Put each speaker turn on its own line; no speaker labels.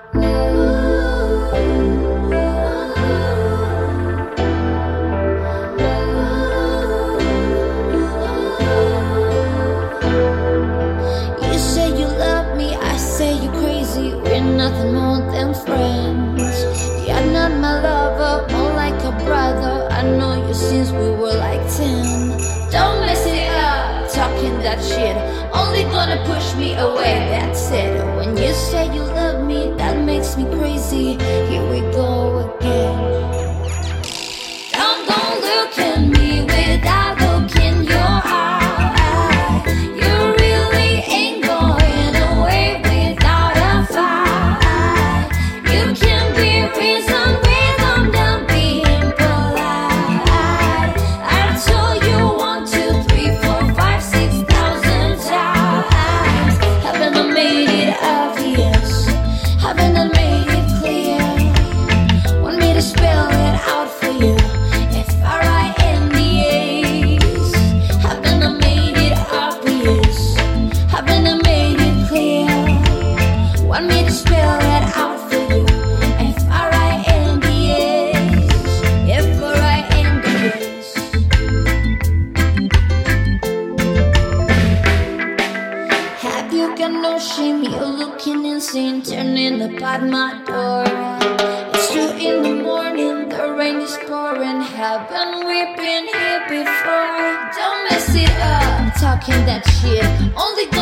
You say you love me, I say you're crazy. We're nothing more than friends. You're not my lover, more like a brother. I know you since we were like 10. Don't mess it up, talking that shit. Only gonna push me away, that's it. When you say you love me, that makes me crazy. Here we go again. Don't look at me without looking your eye. You really ain't going away without a fight. You can be reasoned with them down being polite. I told you 1, 2, 3, 4, 5, 6,000 times. Haven't I made it obvious? Haven't I made it clear? Want me to spell it out for you? F-R-I-N-D-A-S. Haven't I made it obvious? Haven't I made it clear? Want me to spell it out for you? F-R-I-N-D-A-S. F-R-I-N-D-A-S. Have you got no shame? You're looking insane, turning up at my door. It's 2 in the morning, the rain is pouring. Haven't we been here before? Don't mess it up, talking that shit. Only